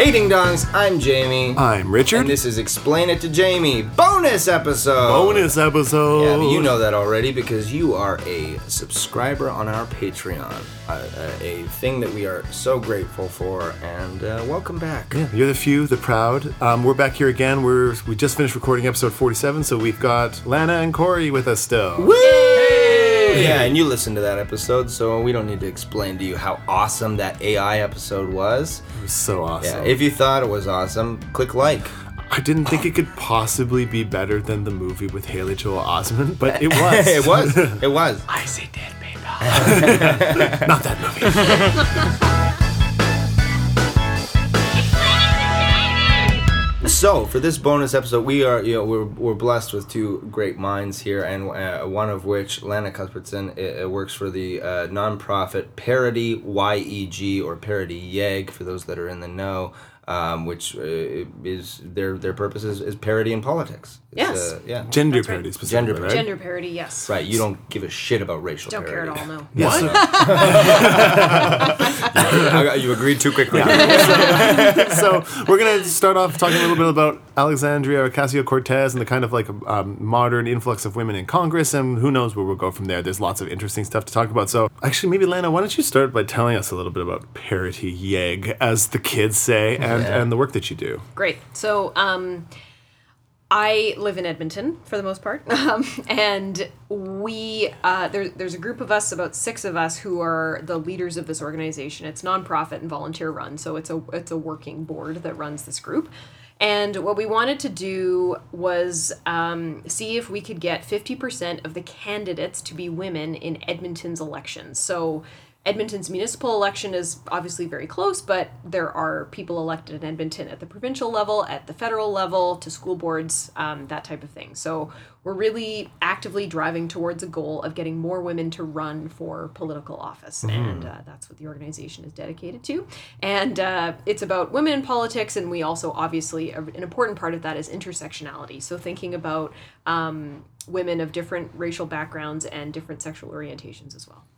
Hey Ding Dongs, I'm Jamie. I'm Richard. And this is Explain It to Jamie, bonus episode. Bonus episode. Yeah, but you know that already because you are a subscriber on our Patreon. A thing that we are so grateful for, and welcome back. Yeah, you're the few, the proud. We're back here again. We just finished recording episode 47, so we've got Lana and Corey with us still. Woo! Hey! Yeah, and you listened to that episode, so we don't need to explain to you how awesome that AI episode was. It was so awesome. Yeah, if you thought it was awesome, click like. I didn't think it could possibly be better than the movie with Haley Joel Osment, but it was. It was. I see dead people. Not that movie. So for this bonus episode, we're blessed with two great minds here, and one of which, Lana Cuthbertson, works for the nonprofit Parity YEG, or Parity YEG for those that are in the know. Which is their purpose is parity in politics. Yes. Yeah. Gender parity specifically, Gender parity. right? Gender parity, yes. Right. You don't give a shit about racial Don't parity. care at all, no. Yes. You agreed too quickly. So we're going to start off talking a little bit about Alexandria Ocasio-Cortez and the kind of like modern influx of women in Congress, and who knows where we'll go from there. There's lots of interesting stuff to talk about. So actually, maybe Lana, why don't you start by telling us a little bit about Parity YEG, as the kids say, and the work that you do. Great. So, I live in Edmonton for the most part, and we there's a group of us, about 6 of us, who are the leaders of this organization. It's nonprofit and volunteer run, so it's a working board that runs this group. And what we wanted to do was see if we could get 50% of the candidates to be women in Edmonton's elections. So Edmonton's municipal election is obviously very close, but there are people elected in Edmonton at the provincial level, at the federal level, to school boards, that type of thing. So we're really actively driving towards a goal of getting more women to run for political office, and that's what the organization is dedicated to. And it's about women in politics, and we also, obviously, an important part of that is intersectionality. So thinking about women of different racial backgrounds and different sexual orientations as well.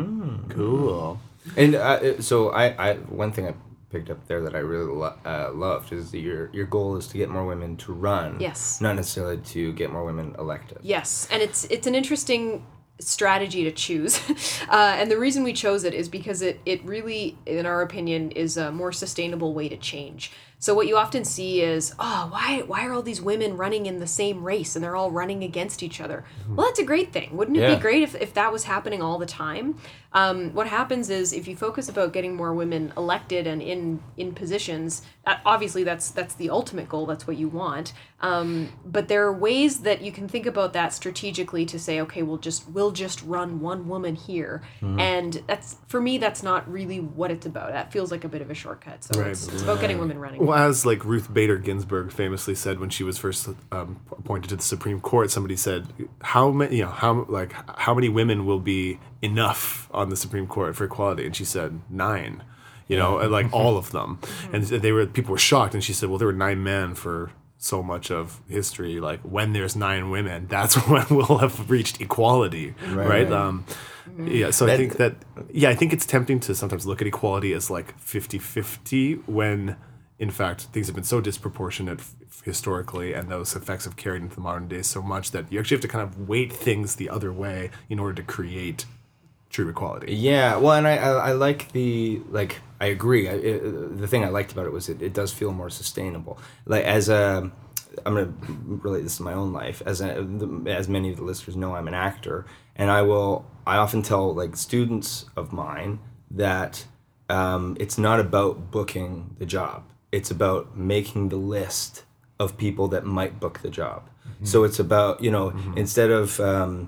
Cool. And so I one thing I picked up there that I really loved is that your goal is to get more women to run. Yes. Not necessarily to get more women elected. Yes, and it's an interesting strategy to choose. And the reason we chose it is because it really, in our opinion, is a more sustainable way to change. So what you often see is, why are all these women running in the same race and they're all running against each other? Well, that's a great thing. Wouldn't it be great if that was happening all the time? What happens is, if you focus about getting more women elected and in positions, obviously that's the ultimate goal. That's what you want. But there are ways that you can think about that strategically to say, okay, we'll just run one woman here, and for me that's not really what it's about. That feels like a bit of a shortcut. So it's about getting women running. Well, as like Ruth Bader Ginsburg famously said when she was first appointed to the Supreme Court, somebody said, how many women will be enough on the Supreme Court for equality? And she said 9. And like all of them. And people were shocked, and she said, well, there were 9 men for so much of history. Like, when there's 9 women, that's when we'll have reached equality, right? So I think it's tempting to sometimes look at equality as like 50-50 when in fact things have been so disproportionate historically, and those effects have carried into the modern day so much that you actually have to kind of weight things the other way in order to create true equality. Yeah, well, and I like I agree. The thing I liked about it was it does feel more sustainable. Like, I'm going to relate this to my own life. As many of the listeners know, I'm an actor, and I often tell like students of mine that it's not about booking the job. It's about making the list of people that might book the job. Mm-hmm. So it's about, instead of a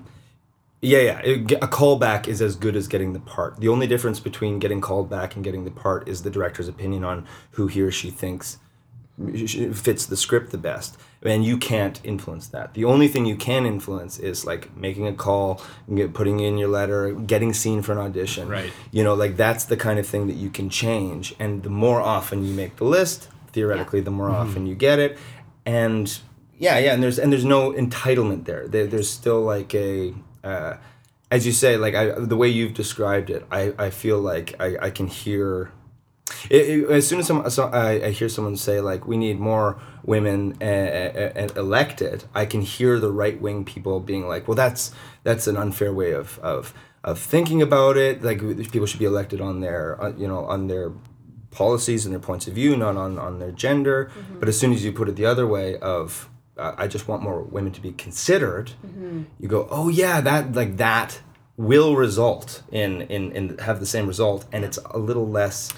callback is as good as getting the part. The only difference between getting called back and getting the part is the director's opinion on who he or she thinks fits the script the best. And you can't influence that. The only thing you can influence is like making a call, putting in your letter, getting seen for an audition. Right. That's the kind of thing that you can change. And the more often you make the list, theoretically, the more often you get it. And and there's no entitlement there. There's still like a as you say, like the way you've described it, I feel like I can hear As soon as I hear someone say like we need more women elected, I can hear the right wing people being like, well, that's an unfair way of thinking about it. Like people should be elected on their on their policies and their points of view, not on their gender. Mm-hmm. But as soon as you put it the other way of I just want more women to be considered, mm-hmm. you go, oh yeah, that will result in have the same result, and it's a little less.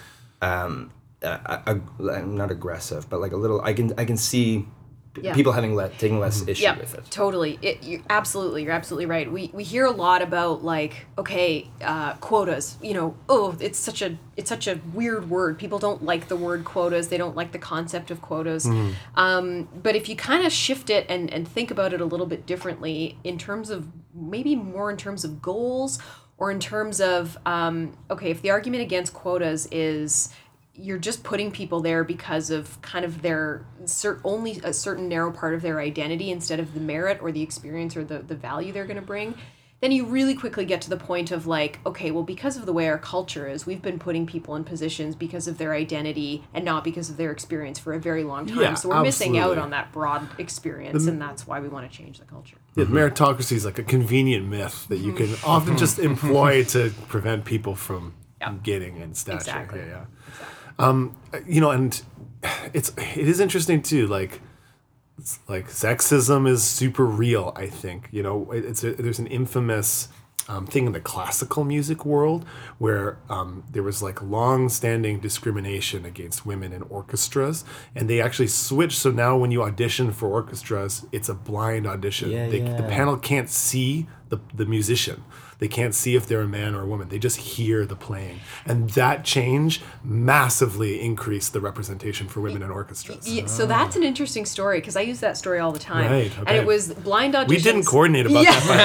Not aggressive, but like a little. I can see people taking less issue with it. Totally. You're absolutely right. We hear a lot about like quotas. It's such a weird word. People don't like the word quotas. They don't like the concept of quotas. But if you kind of shift it and think about it a little bit differently in terms of maybe more in terms of goals. Or in terms of, if the argument against quotas is you're just putting people there because of kind of their only a certain narrow part of their identity instead of the merit or the experience or the value they're going to bring, then you really quickly get to the point of like, okay, well, because of the way our culture is, we've been putting people in positions because of their identity and not because of their experience for a very long time. Yeah, so we're missing out on that broad experience, and that's why we want to change the culture. Yeah, meritocracy is like a convenient myth that you can often just employ to prevent people from getting in stature. Exactly. Yeah. Exactly. And it is interesting too, like sexism is super real, I think. There's an infamous thing in the classical music world where there was like long-standing discrimination against women in orchestras, and they actually switched. So now when you audition for orchestras, it's a blind audition. The panel can't see the musician. They can't see if they're a man or a woman. They just hear the playing. And that change massively increased the representation for women in orchestras. Yeah, so that's an interesting story, because I use that story all the time. Right, okay. And it was blind auditions. We didn't coordinate about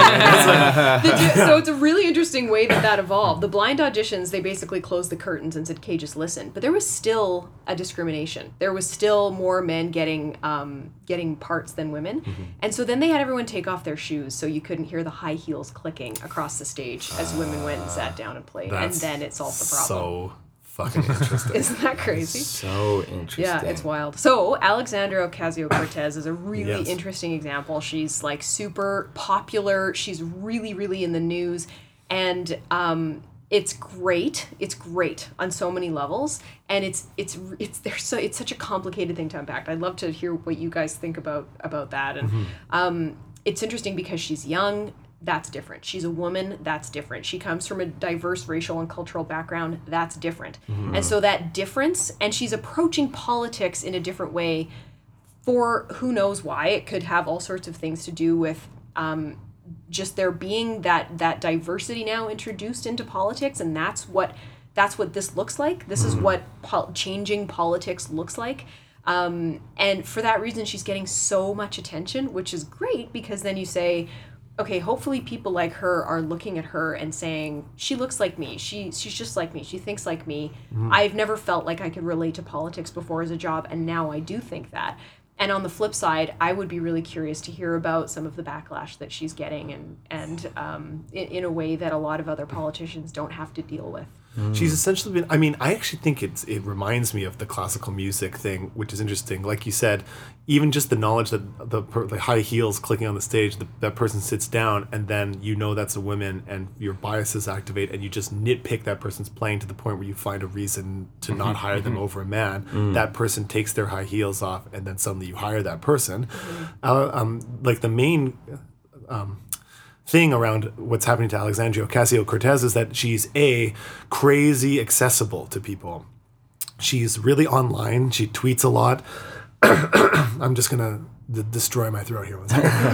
that. So it's a really interesting way that evolved. The blind auditions, they basically closed the curtains and said, okay, just listen. But there was still a discrimination. There was still more men getting parts than women. Mm-hmm. And so then they had everyone take off their shoes so you couldn't hear the high heels clicking across the stage as women went and sat down and played, and then it solved the problem. So fucking interesting. Isn't that crazy? So interesting. Yeah, it's wild. So Alexandra Ocasio-Cortez is a really interesting example. She's like super popular. She's really, really in the news, and it's great. It's great on so many levels, and it's such a complicated thing to unpack. I'd love to hear what you guys think about that. And it's interesting because she's young. That's different. She's a woman. That's different. She comes from a diverse racial and cultural background. That's different. Mm-hmm. And so that difference, and she's approaching politics in a different way for who knows why. It could have all sorts of things to do with just there being that diversity now introduced into politics, and that's what this looks like. This is what changing politics looks like. And for that reason, she's getting so much attention, which is great, because then you say, okay, hopefully people like her are looking at her and saying, she looks like me. She's just like me. She thinks like me. Mm-hmm. I've never felt like I could relate to politics before as a job, and now I do think that. And on the flip side, I would be really curious to hear about some of the backlash that she's getting, and in a way that a lot of other politicians don't have to deal with. She's essentially been, I actually think it reminds me of the classical music thing, which is interesting. Like you said, even just the knowledge that the high heels clicking on the stage, that person sits down, and then that's a woman, and your biases activate, and you just nitpick that person's playing to the point where you find a reason to not hire them over a man. That person takes their high heels off, and then suddenly you hire that person. Like the main thing around what's happening to Alexandria Ocasio-Cortez is that she's crazy accessible to people. She's really online. She tweets a lot. I'm just gonna destroy my throat here.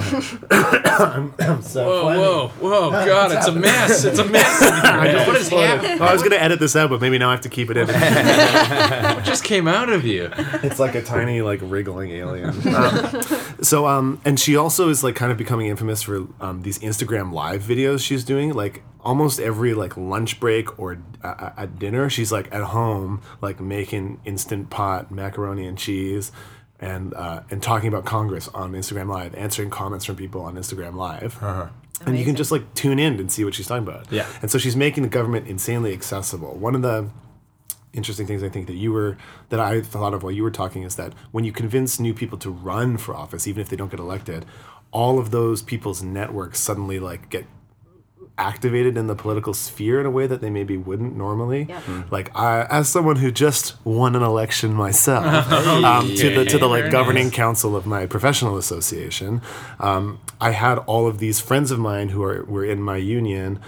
I'm so whoa, God, it's a mess. It's a mess. What is happening? I was gonna edit this out, but maybe now I have to keep it in. What just came out of you? It's like a tiny, wriggling alien. And she also is kind of becoming infamous for these Instagram live videos she's doing. Almost every lunch break or at dinner, she's at home making Instant Pot macaroni and cheese. And talking about Congress on Instagram Live, answering comments from people on Instagram Live. Uh-huh. And you can just tune in and see what she's talking about. Yeah. And so she's making the government insanely accessible. One of the interesting things I think that I thought of while you were talking is that when you convince new people to run for office, even if they don't get elected, all of those people's networks suddenly like get activated in the political sphere in a way that they maybe wouldn't normally. Yeah. Like as someone who just won an election myself to the like governing council of my professional association, I had all of these friends of mine who were in my union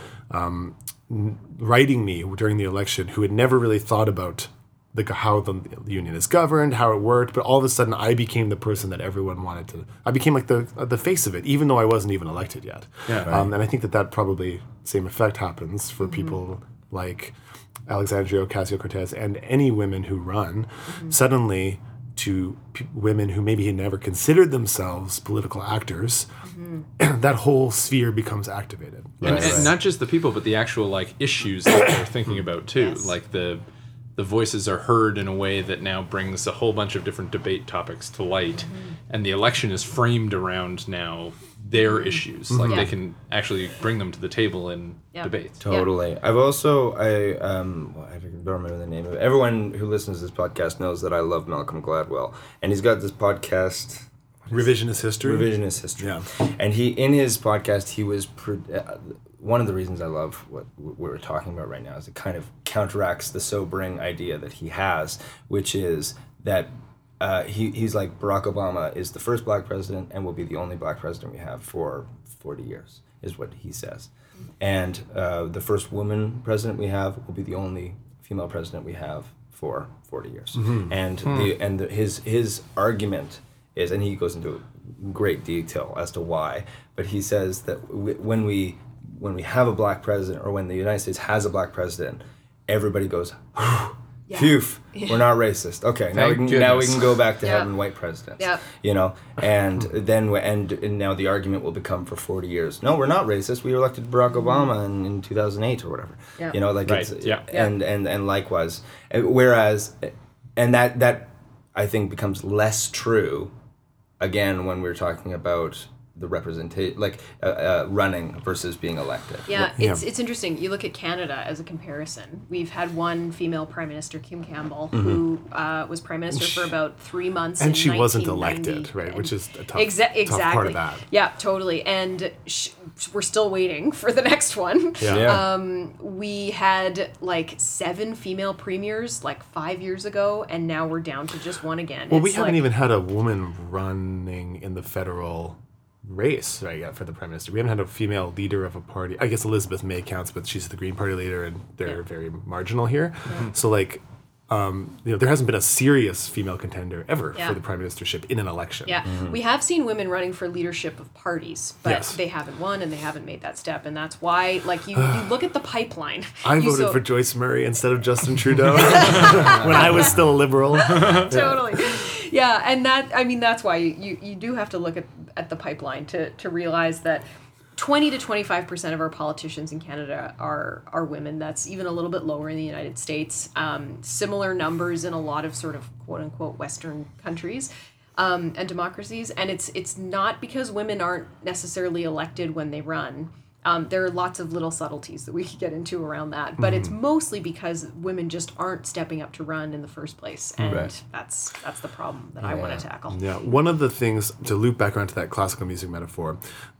writing me during the election who had never really thought about how the union is governed, how it worked, but all of a sudden I became the person that everyone wanted to. I became like the face of it, even though I wasn't even elected yet. Yeah, right. And I think that probably same effect happens for people like Alexandria Ocasio-Cortez and any women who run. Suddenly, to women who maybe had never considered themselves political actors, that whole sphere becomes activated. And not just the people, but the actual like issues that they're thinking about too. Yes. Like the voices are heard in a way that now brings a whole bunch of different debate topics to light, and the election is framed around now their issues. Like they can actually bring them to the table in debates. Totally. I've also I don't remember the name of it. Everyone who listens to this podcast knows that I love Malcolm Gladwell, and he's got this podcast. Revisionist history. Yeah. And in his podcast, he was one of the reasons I love what we're talking about right now is it kind of counteracts the sobering idea that he has, which is that he's like Barack Obama is the first black president and will be the only black president we have for 40 years, is what he says. And the first woman president we have will be the only female president we have for 40 years. And his argument is, and he goes into great detail as to why, but he says that when we have a black president, or when the United States has a black president, everybody goes, phew, we're not racist. Okay, now we can go back to having white presidents. Yeah. You know, and then and now the argument will become for 40 years. No, we're not racist. We elected Barack Obama in 2008 or whatever. Yeah. You know, like Right. it's Yeah. and likewise, whereas that I think becomes less true again when we're talking about the representation, like running versus being elected. Yeah, it's interesting. You look at Canada as a comparison. We've had one female prime minister, Kim Campbell, who was prime minister for about 3 months. And she wasn't 1990. elected, right? Which is a tough, exactly. tough part of that. Yeah, totally. And we're still waiting for the next one. Yeah. We had like 7 female premiers like 5 years ago, and now we're down to just one again. Well, we haven't even had a woman running in the federal race right yet for the prime minister. We haven't had a female leader of a party. I guess Elizabeth May counts, but she's the Green Party leader, and they're very marginal here. So like, there hasn't been a serious female contender ever for the prime ministership in an election. Yeah, we have seen women running for leadership of parties, but Yes. they haven't won and they haven't made that step, and that's why, like, you look at the pipeline. I voted for Joyce Murray instead of Justin Trudeau when I was still a liberal. Totally. Yeah, and that's why you do have to look at the pipeline to realize that 20 to 25% of our politicians in Canada are women. That's even a little bit lower in the United States. Similar numbers in a lot of sort of quote unquote Western countries and democracies. And it's not because women aren't necessarily elected when they run. There are lots of little subtleties that we could get into around that, but it's mostly because women just aren't stepping up to run in the first place, and that's the problem that I want to tackle. Yeah, one of the things, to loop back around to that classical music metaphor,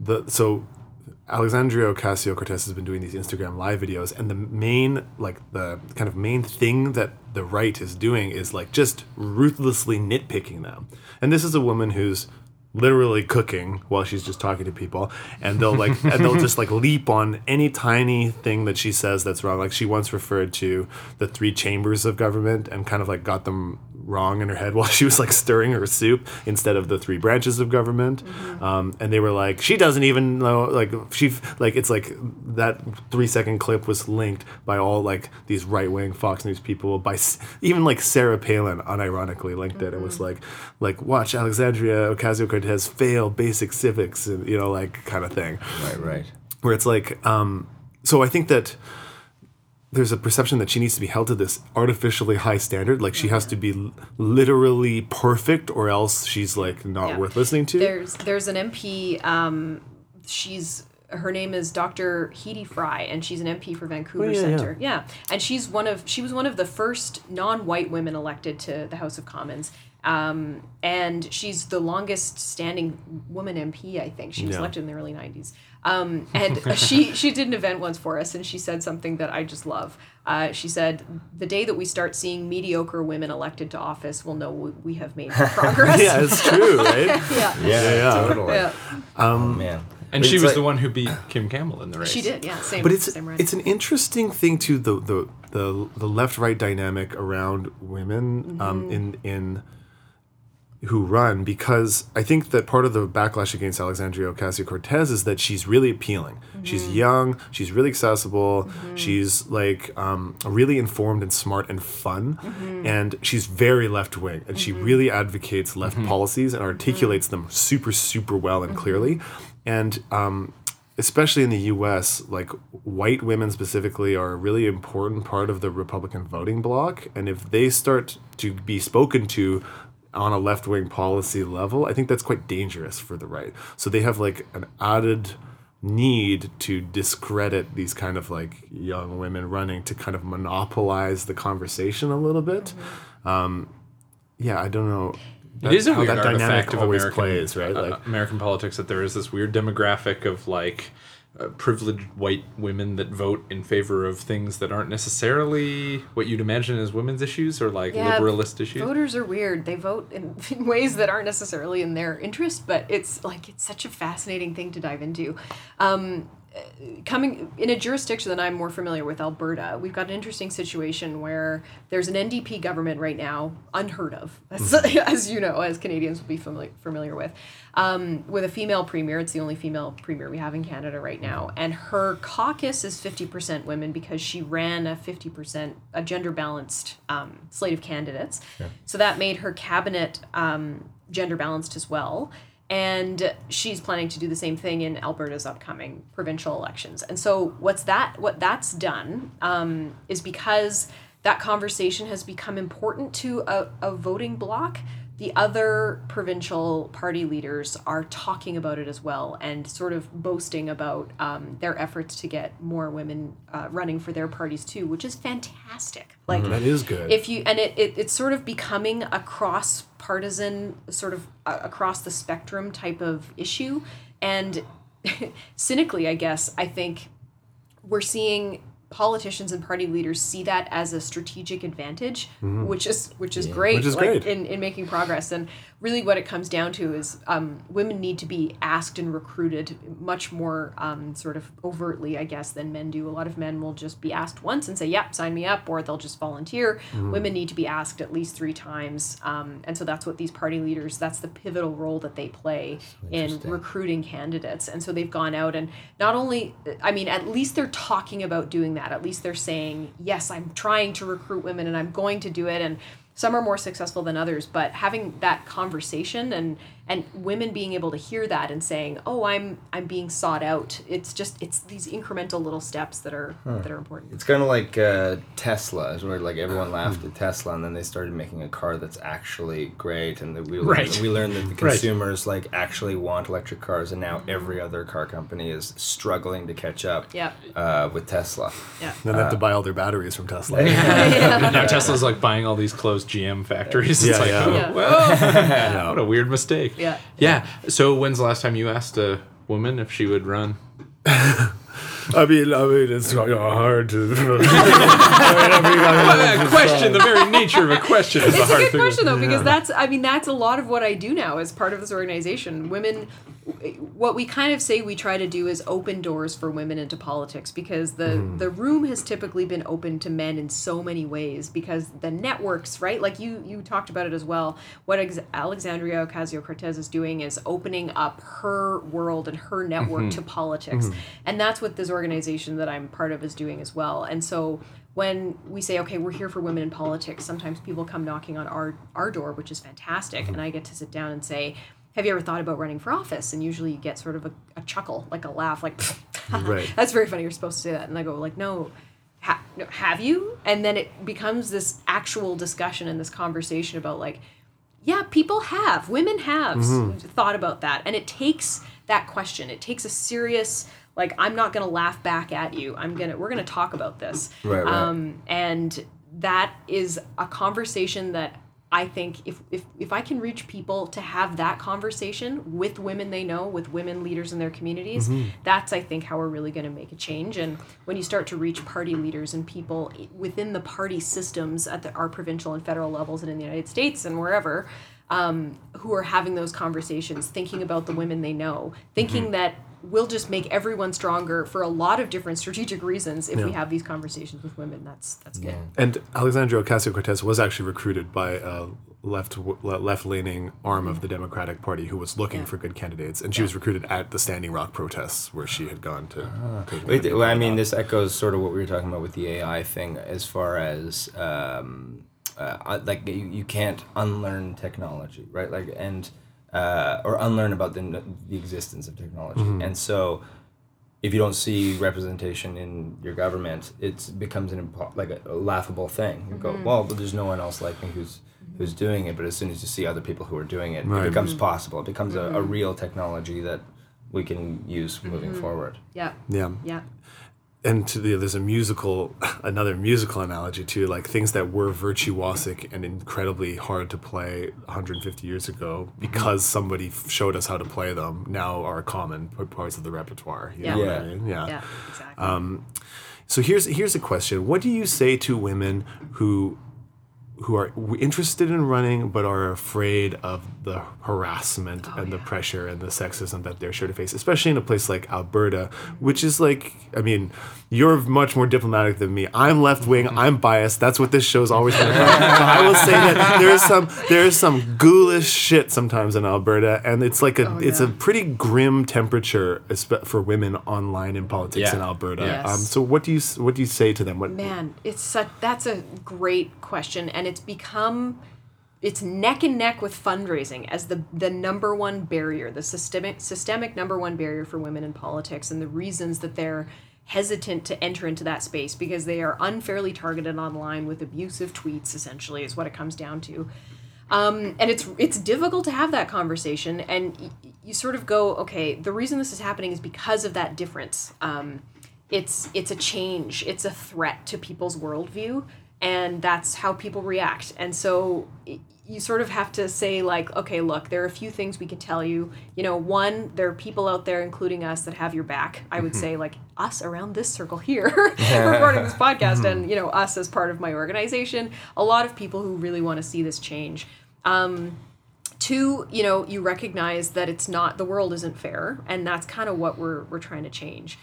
so Alexandria Ocasio-Cortez has been doing these Instagram live videos, and the kind of main thing that the right is doing is like just ruthlessly nitpicking them. And this is a woman who's literally cooking while she's just talking to people, and they'll just like leap on any tiny thing that she says that's wrong. Like she once referred to the 3 chambers of government and kind of like got them wrong in her head while she was like stirring her soup instead of the 3 branches of government. And they were like, she doesn't even know, it's like that 3-second clip was linked by all like these right-wing Fox News people, by even like Sarah Palin unironically linked it. It was like watch Alexandria Ocasio-Cortez fail basic civics, and like kind of thing. Right. Where it's like, so I think that there's a perception that she needs to be held to this artificially high standard. Like she has to be literally perfect, or else she's like not worth listening to. There's an MP. She's her name is Dr. Heidi Fry, and she's an MP for Vancouver Oh, yeah, Centre. Yeah. And she was one of the first non-white women elected to the House of Commons. And she's the longest standing woman MP, I think. She was elected in the early 90s. And she did an event once for us, and she said something that I just love. She said, the day that we start seeing mediocre women elected to office, we'll know we have made progress. Yeah, it's true, right? Yeah, totally. Yeah. Oh, man. And But she it's was like- the one who beat Kim Campbell in the race. She did, yeah. Same. But it's same run. an interesting thing too, the left right dynamic around women in who run, because I think that part of the backlash against Alexandria Ocasio-Cortez is that she's really appealing. She's young, she's really accessible, she's like really informed and smart and fun, and she's very left-wing, and she really advocates left policies and articulates them super, super well and clearly. And especially in the U.S., like white women specifically are a really important part of the Republican voting bloc, and if they start to be spoken to on a left-wing policy level, I think that's quite dangerous for the right. So they have like an added need to discredit these kind of like young women running to kind of monopolize the conversation a little bit. Yeah, I don't know. It is a how weird that dynamic artifact of always American, plays, right? Like, American politics, that there is this weird demographic of like privileged white women that vote in favor of things that aren't necessarily what you'd imagine as women's issues or like liberalist issues. Voters are weird. They vote in ways that aren't necessarily in their interest, but it's such a fascinating thing to dive into. Coming in a jurisdiction that I'm more familiar with, Alberta, we've got an interesting situation where there's an NDP government right now, unheard of, as you know, as Canadians will be familiar with a female premier. It's the only female premier we have in Canada right now, and her caucus is 50% women because she ran a gender balanced slate of candidates. Yeah. So that made her cabinet gender balanced as well. And she's planning to do the same thing in Alberta's upcoming provincial elections. And so what that's done is because that conversation has become important to a voting bloc, the other provincial party leaders are talking about it as well and sort of boasting about their efforts to get more women running for their parties too, which is fantastic. Like that is good. It's sort of becoming a cross-partisan, sort of across the spectrum type of issue. And cynically, I guess, I think we're seeing politicians and party leaders see that as a strategic advantage, which is great, Which is great. in making progress. And really what it comes down to is women need to be asked and recruited much more sort of overtly, I guess, than men do. A lot of men will just be asked once and say, yep, sign me up, or they'll just volunteer. Women need to be asked at least 3 times. And so that's what these party leaders, that's the pivotal role that they play in recruiting candidates. And so they've gone out and not only, I mean, at least they're talking about doing that. At least they're saying, yes, I'm trying to recruit women and I'm going to do it. And some are more successful than others, but having that conversation and women being able to hear that and saying, oh, I'm being sought out. It's these incremental little steps that are important. It's kind of like Tesla, where like everyone laughed at Tesla, and then they started making a car that's actually great, and we learned that the consumers like actually want electric cars, and now every other car company is struggling to catch up. With Tesla. Yeah. Then they have to buy all their batteries from Tesla. And now Tesla's like buying all these closed GM factories. It's what a weird mistake. Yeah. Yeah. So when's the last time you asked a woman if she would run? I mean, it's hard to. Question. The very nature of a question is It's a hard a good thing. question though, because that's a lot of what I do now as part of this organization. Women, what we kind of say we try to do is open doors for women into politics, because the room has typically been open to men in so many ways, because the networks, right? Like you talked about it as well. What Alexandria Ocasio-Cortez is doing is opening up her world and her network to politics. And that's what this organization that I'm part of is doing as well. And so when we say, okay, we're here for women in politics, sometimes people come knocking on our door, which is fantastic. And I get to sit down and say, have you ever thought about running for office? And usually you get sort of a chuckle, like a laugh, like, Right. That's very funny, you're supposed to say that. And I go like, no, have you? And then it becomes this actual discussion and this conversation about like, yeah, women have thought about that. And it takes that question. It takes a serious Like, I'm not going to laugh back at you. We're going to talk about this. Right. And that is a conversation that I think if I can reach people to have that conversation with women they know, with women leaders in their communities, that's, I think, how we're really going to make a change. And when you start to reach party leaders and people within the party systems at our provincial and federal levels and in the United States and wherever, who are having those conversations, thinking about the women they know, thinking that we'll just make everyone stronger for a lot of different strategic reasons if we have these conversations with women. That's good. And Alexandria Ocasio-Cortez was actually recruited by a left-leaning arm of the Democratic Party who was looking for good candidates, and she was recruited at the Standing Rock protests where she had gone to. Well, I mean, this echoes sort of what we were talking about with the AI thing, as far as like you can't unlearn technology, right? Like or unlearn about the existence of technology. And so if you don't see representation in your government, it becomes like a laughable thing. You go, well, but there's no one else like me who's doing it. But as soon as you see other people who are doing it, it becomes possible. It becomes a real technology that we can use moving forward. Yeah. And there's another musical analogy too, like things that were virtuosic and incredibly hard to play 150 years ago because somebody showed us how to play them, now are common parts of the repertoire. You know what I mean? Yeah, exactly. So here's a question: what do you say to women who are interested in running but are afraid of the harassment and the pressure and the sexism that they're sure to face, especially in a place like Alberta, which is like, I mean, you're much more diplomatic than me. I'm left-wing, I'm biased. That's what this show's always been about. So I will say that there is some ghoulish shit sometimes in Alberta, and it's like it's a pretty grim temperature for women online in politics in Alberta. Yes. So what do you say to them? Man, that's a great question, and it's neck and neck with fundraising as the number one barrier, the systemic number one barrier for women in politics, and the reasons that they're hesitant to enter into that space because they are unfairly targeted online with abusive tweets, essentially, is what it comes down to. And it's difficult to have that conversation, and you sort of go, okay, the reason this is happening is because of that difference. It's a change, it's a threat to people's worldview, and that's how people react. And so you sort of have to say, like, okay, look, there are a few things we can tell you. You know, one, there are people out there, including us, that have your back. I would say, like, us around this circle here, recording this podcast, and, you know, us as part of my organization, a lot of people who really want to see this change. Two, you know, you recognize that the world isn't fair, and that's kind of what we're trying to change.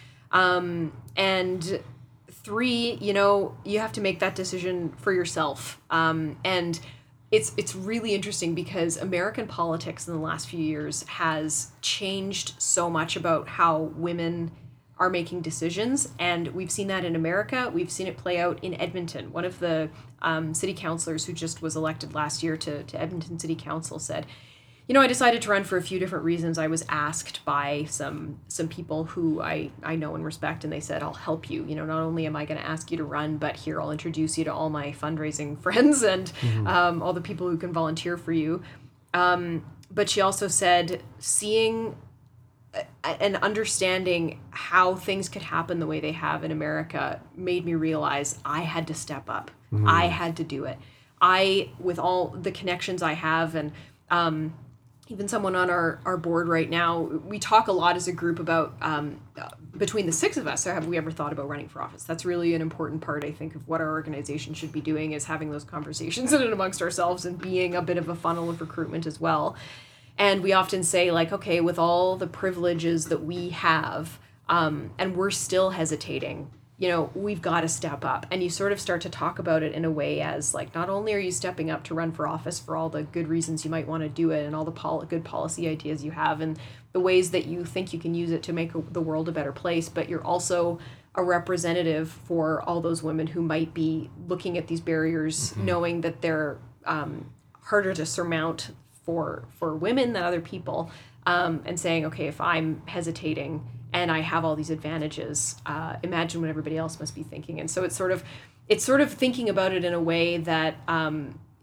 And three, you know, you have to make that decision for yourself. And it's really interesting because American politics in the last few years has changed so much about how women are making decisions. And we've seen that in America. We've seen it play out in Edmonton. One of the city councilors who just was elected last year to Edmonton City Council said, you know, I decided to run for a few different reasons. I was asked by some people who I know and respect, and they said, I'll help you. You know, not only am I going to ask you to run, but here, I'll introduce you to all my fundraising friends and all the people who can volunteer for you. But she also said, seeing and understanding how things could happen the way they have in America made me realize I had to step up. I had to do it. With all the connections I have, and even someone on our board right now, we talk a lot as a group about, between the six of us, have we ever thought about running for office? That's really an important part, I think, of what our organization should be doing, is having those conversations in and amongst ourselves and being a bit of a funnel of recruitment as well. And we often say, like, okay, with all the privileges that we have, and we're still hesitating, you know, we've got to step up. And you sort of start to talk about it in a way as, like, not only are you stepping up to run for office for all the good reasons you might want to do it and all the good policy ideas you have and the ways that you think you can use it to make the world a better place, but you're also a representative for all those women who might be looking at these barriers, knowing that they're harder to surmount for women than other people, and saying, okay, if I'm hesitating and I have all these advantages, imagine what everybody else must be thinking. And so it's sort of thinking about it in a way that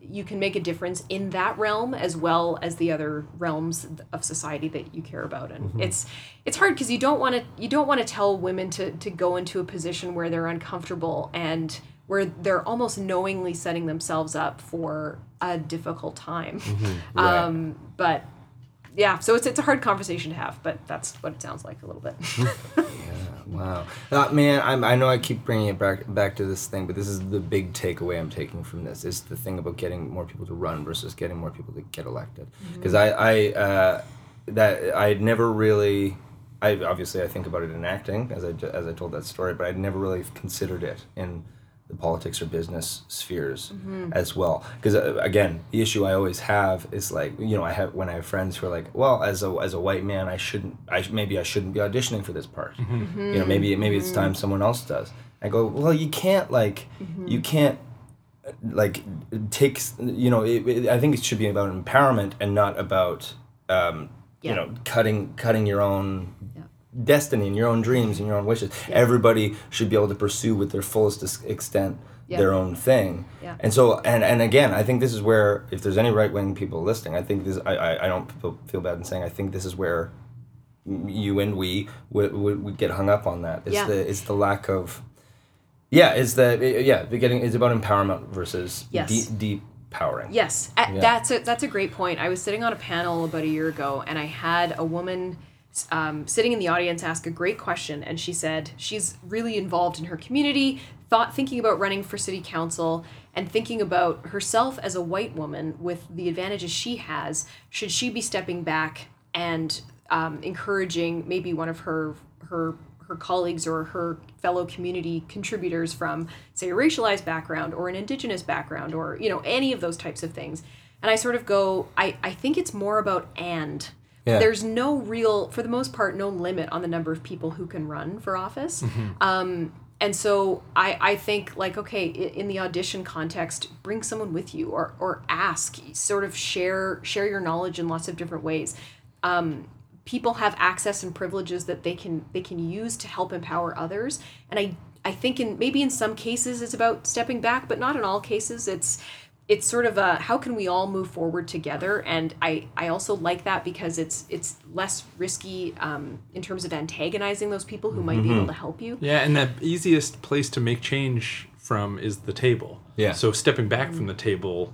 you can make a difference in that realm as well as the other realms of society that you care about. And it's hard because you don't want to tell women to go into a position where they're uncomfortable and where they're almost knowingly setting themselves up for a difficult time. Right. But yeah, so it's a hard conversation to have, but that's what it sounds like a little bit. Wow. Man, I know I keep bringing it back to this thing, but this is the big takeaway I'm taking from this, is the thing about getting more people to run versus getting more people to get elected. Because I'd never really, obviously I think about it in acting, as I told that story, but I'd never really considered it in the politics or business spheres as well. Because again, the issue I always have is like, when I have friends who are like, well, as a white man, maybe I shouldn't be auditioning for this part. Maybe it's time someone else does. I go, well, you can't take, I think it should be about empowerment and not about cutting your own destiny and your own dreams and your own wishes. Everybody should be able to pursue with their fullest extent their own thing. And so and again, I think this is where, if there's any right-wing people listening, I think this, I don't feel bad in saying, I think this is where you and we would get hung up on that. It's the lack of it's about empowerment versus deep powering. Yes, that's a great point. I was sitting on a panel about a year ago, and I had a woman sitting in the audience ask a great question, and she said she's really involved in her community, thinking about running for city council, and thinking about herself as a white woman with the advantages she has. Should she be stepping back and encouraging maybe one of her colleagues or her fellow community contributors from, say, a racialized background or an Indigenous background or any of those types of things? And I sort of go, I think it's more about and. Yeah. There's no real, for the most part, no limit on the number of people who can run for office. And so I think, like, okay, in the audition context, bring someone with you or ask, sort of share your knowledge in lots of different ways. People have access and privileges that they can use to help empower others. And I think maybe in some cases it's about stepping back, but not in all cases. It's sort of how can we all move forward together? And I also like that because it's less risky in terms of antagonizing those people who might be able to help you. Yeah, and the easiest place to make change from is the table. Yeah. So stepping back from the table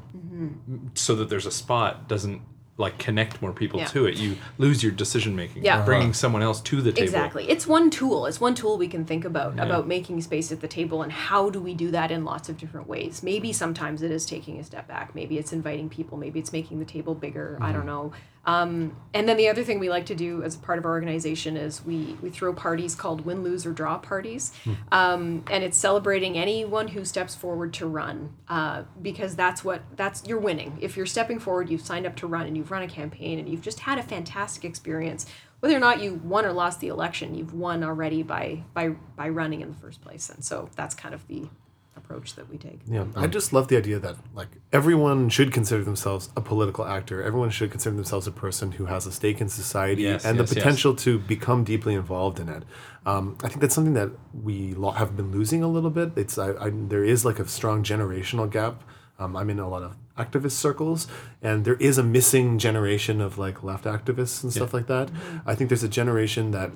so that there's a spot doesn't connect more people to it. You lose your decision making. Yeah. Bringing someone else to the table. Exactly. It's one tool. It's one tool we can think about making space at the table, and how do we do that in lots of different ways. Maybe sometimes it is taking a step back. Maybe it's inviting people. Maybe it's making the table bigger. I don't know. And then the other thing we like to do as part of our organization is we throw parties called win, lose, or draw parties. And it's celebrating anyone who steps forward to run, because you're winning. If you're stepping forward, you've signed up to run and you've run a campaign and you've just had a fantastic experience. Whether or not you won or lost the election, you've won already by running in the first place. And so that's kind of the approach that we take. Yeah, I just love the idea that everyone should consider themselves a political actor. Everyone should consider themselves a person who has a stake in society and the potential to become deeply involved in it. I think that's something that we have been losing a little bit. There is a strong generational gap. I'm in a lot of activist circles, and there is a missing generation of left activists and stuff like that. I think there's a generation that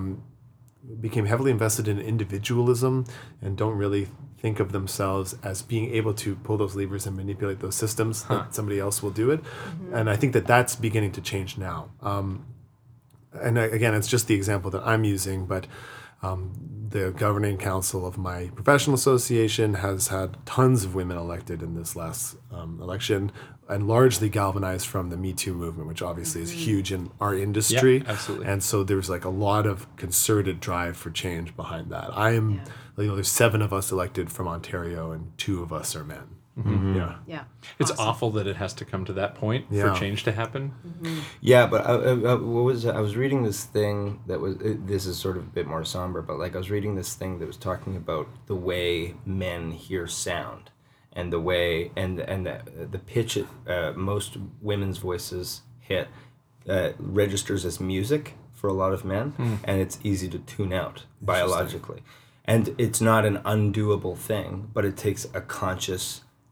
became heavily invested in individualism and don't really think of themselves as being able to pull those levers and manipulate those systems that somebody else will do it. And I think that that's beginning to change now. Again, it's just the example that I'm using, but the governing council of my professional association has had tons of women elected in this last election, and largely galvanized from the Me Too movement, which obviously is huge in our industry. Yeah, absolutely. And so there's a lot of concerted drive for change behind that. There's 7 of us elected from Ontario, and 2 of us are men. Yeah. It's Awesome. awful that it has to come to that point for change to happen. Yeah, but I was reading this thing that was, this is sort of a bit more somber, but I was reading this thing that was talking about the way men hear sound, and the way and the pitch most women's voices hit registers as music for a lot of men, and it's easy to tune out biologically. And it's not an undoable thing, but it takes a conscious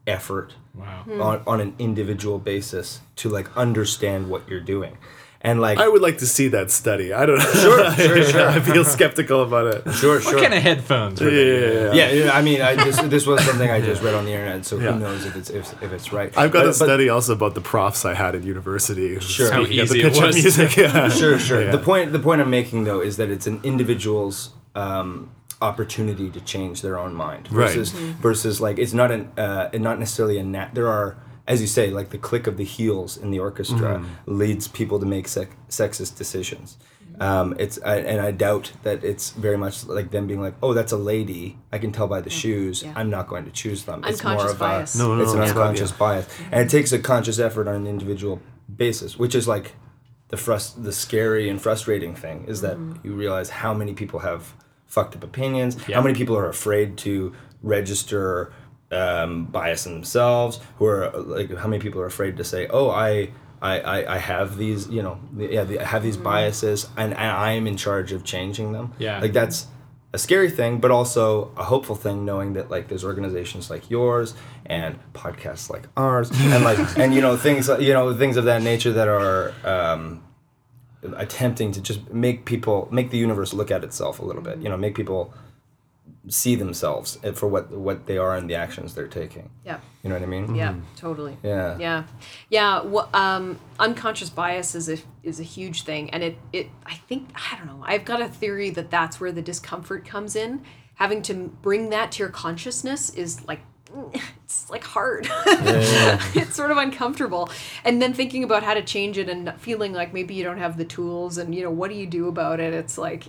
effort Wow. on an individual basis to like understand what you're doing. And like I would like to see that study. I don't know. Sure. I feel skeptical about it. sure. What kind of headphones were they? Yeah. I mean, this was something I just read on the internet, so Yeah. who knows if it's right. I've got a But- study also about the profs I had at university. Sure. How Speaking of easy the it pitch of was. music. Yeah. Sure. Yeah. The point I'm making though is that it's an individual's opportunity to change their own mind versus like it's not not necessarily there are, as you say, like the click of the heels in the orchestra leads people to make sexist decisions. And I doubt that it's very much like them being like, oh, that's a lady. I can tell by the shoes. Yeah. I'm not going to choose them. Unconscious bias. It's No, an that's unconscious right, bias, and it takes a conscious effort on an individual basis, which is like the scary and frustrating thing is that you realize how many people have fucked up opinions, how many people are afraid to register bias in themselves, who are like how many people are afraid to say, oh, I have these, I have these biases and I am in charge of changing them. Yeah. Like that's a scary thing, but also a hopeful thing, knowing that like there's organizations like yours and podcasts like ours and like and things of that nature that are attempting to just make the universe look at itself a little bit. Make people see themselves for what they are and the actions they're taking. Yeah. You know what I mean? Yeah, totally. Yeah. Yeah. Unconscious bias is a huge thing, and I don't know. I've got a theory that that's where the discomfort comes in. Having to bring that to your consciousness is like it's like hard. It's sort of uncomfortable, and then thinking about how to change it and feeling like maybe you don't have the tools, and what do you do about it? It's like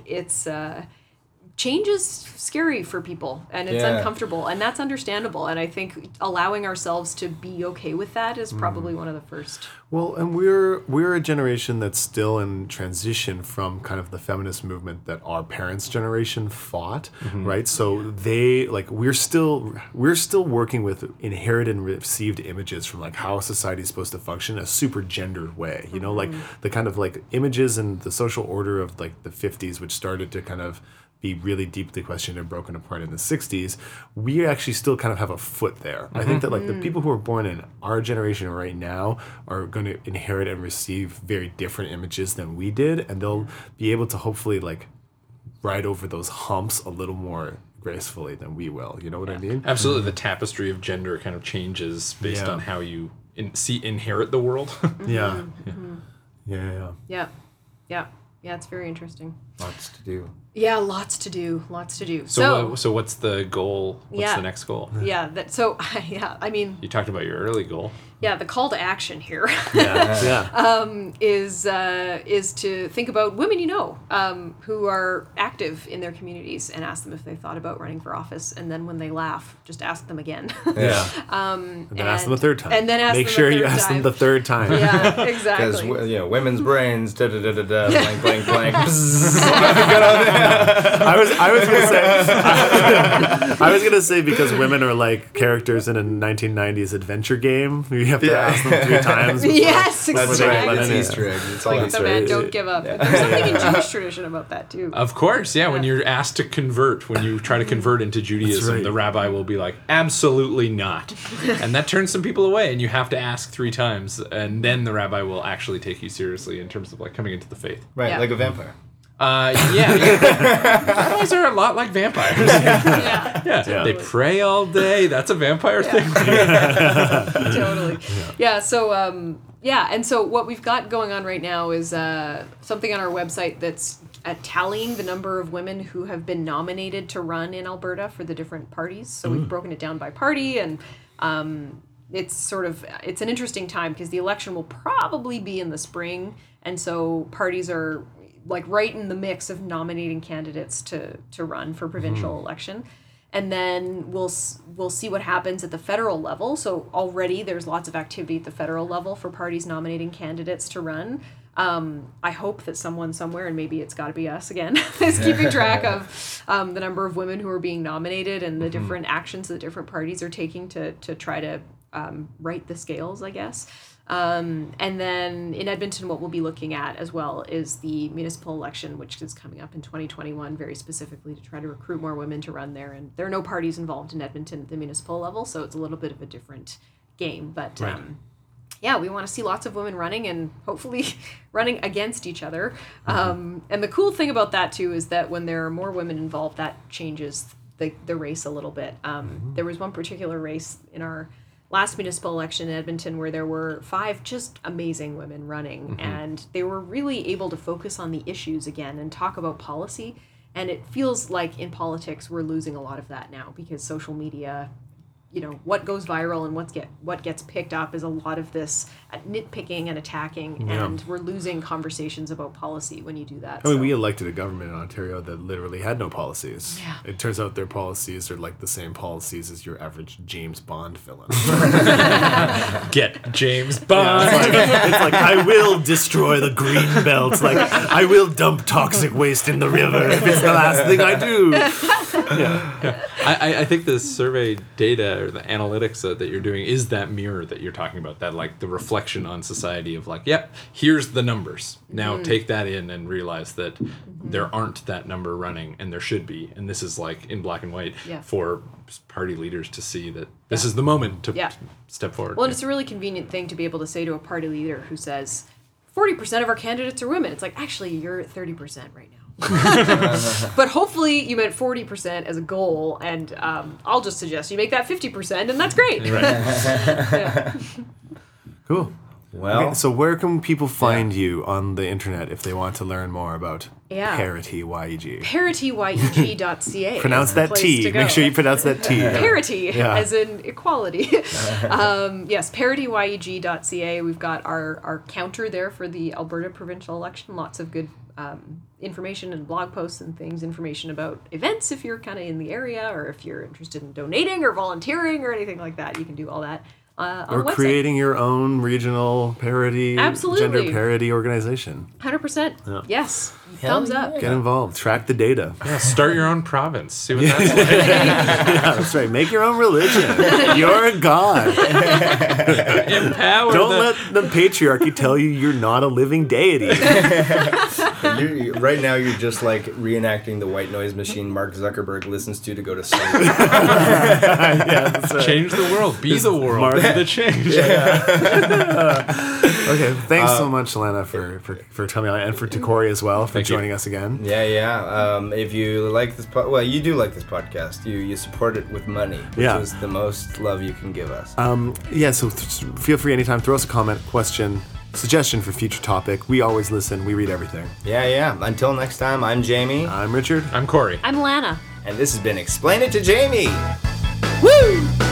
change is scary for people, and it's uncomfortable, and that's understandable. And I think allowing ourselves to be okay with that is probably one of the first. Well, and we're a generation that's still in transition from kind of the feminist movement that our parents' generation fought, right? So we're still working with inherited and received images from like how society is supposed to function in a super gendered way, like the kind of like images and the social order of like the 50s, which started to kind of be really deeply questioned and broken apart in the 60s, we actually still kind of have a foot there. I think that like the people who are born in our generation right now are going to inherit and receive very different images than we did, and they'll be able to hopefully like ride over those humps a little more gracefully than we will. You know what I mean? Absolutely. The tapestry of gender kind of changes based on how you inherit the world. Yeah. Yeah, it's very interesting. Lots to do. Yeah, lots to do. So what's the goal? What's the next goal? I mean, You talked about your early goal. the call to action here Yeah. is to think about women who are active in their communities and ask them if they thought about running for office, and then when they laugh, just ask them again. Yeah. And then ask them a third time. And then ask Make them sure a you third ask them time. the third time. Yeah, Because exactly. women's brains, blank, blank, blank. I was gonna say because women are like characters in a 1990s adventure game. You have to ask them 3 times. Yes, That's exactly. right. It's Yeah. Easter eggs. It's all Like Easter the man, eggs. don't give up. There's something in Jewish tradition about that too. Of course, yeah. When you're asked to convert, when you try to convert into Judaism, right. the rabbi will be like, absolutely not. And that turns some people away, and you have to ask 3 times, and then the rabbi will actually take you seriously in terms of like coming into the faith. Right, Yeah. like a vampire. Rabbis are a lot like vampires. Yeah. Yeah. They pray all day. That's a vampire thing. Totally. Yeah. So, and so what we've got going on right now is something on our website that's tallying the number of women who have been nominated to run in Alberta for the different parties. So we've broken it down by party, and it's an interesting time because the election will probably be in the spring, and so parties are like right in the mix of nominating candidates to run for provincial election. And then we'll see what happens at the federal level. So already there's lots of activity at the federal level for parties nominating candidates to run. I hope that someone somewhere, and maybe it's got to be us again, is keeping track of the number of women who are being nominated and the different actions the different parties are taking to try to right the scales, I guess. And then in Edmonton, what we'll be looking at as well is the municipal election, which is coming up in 2021, very specifically to try to recruit more women to run there. And there are no parties involved in Edmonton at the municipal level, so it's a little bit of a different game. But yeah, we want to see lots of women running and hopefully running against each other. And the cool thing about that, too, is that when there are more women involved, that changes the race a little bit. There was one particular race in our last municipal election in Edmonton where there were 5 just amazing women running, and they were really able to focus on the issues again and talk about policy. And it feels like in politics we're losing a lot of that now because social media, you know, what goes viral and what gets picked up is a lot of this nitpicking and attacking, and we're losing conversations about policy when you do that. I mean, we elected a government in Ontario that literally had no policies. Yeah. It turns out their policies are like the same policies as your average James Bond villain. Get James Bond. It's like, I will destroy the green belt. Like, I will dump toxic waste in the river if it's the last thing I do. I think the survey data or the analytics that you're doing is that mirror that you're talking about, that like the reflection on society of like, yep, here's the numbers. Now take that in and realize that there aren't that number running and there should be. And this is like in black and white for party leaders to see that this is the moment to step forward. Well, and it's a really convenient thing to be able to say to a party leader who says, 40% of our candidates are women. It's like, actually, you're at 30% right now. But hopefully you meant 40% as a goal, and I'll just suggest you make that 50%, and that's great. Right. Cool. Well, okay, so where can people find you on the internet if they want to learn more about Parity YEG? ParityYEG.ca. Pronounce that T. Make sure you pronounce that T. Parity, as in equality. Yes, ParityYEG.ca. We've got our counter there for the Alberta provincial election. Lots of good information and blog posts and things, information about events if you're kind of in the area, or if you're interested in donating or volunteering or anything like that. You can do all that. Or creating your own regional parity, gender parity organization. 100%. Yes. Thumbs up. Get involved. Track the data. Yeah, start your own province. See what that's like. Yeah, that's right. Make your own religion. You're a god. Empower. Don't let the patriarchy tell you you're not a living deity. Right now, you're just like reenacting the white noise machine Mark Zuckerberg listens to go to sleep. Yeah, that's right. Change the world. Be the world. Be the change. Okay, thanks so much, Lana, for coming on, and to Corey as well for joining us again. Yeah. If you like this, you do like this podcast. You support it with money, which is the most love you can give us. So feel free anytime. Throw us a comment, question, suggestion for future topic. We always listen. We read everything. Yeah. Until next time, I'm Jamie. I'm Richard. I'm Corey. I'm Lana. And this has been Explain It to Jamie. Woo!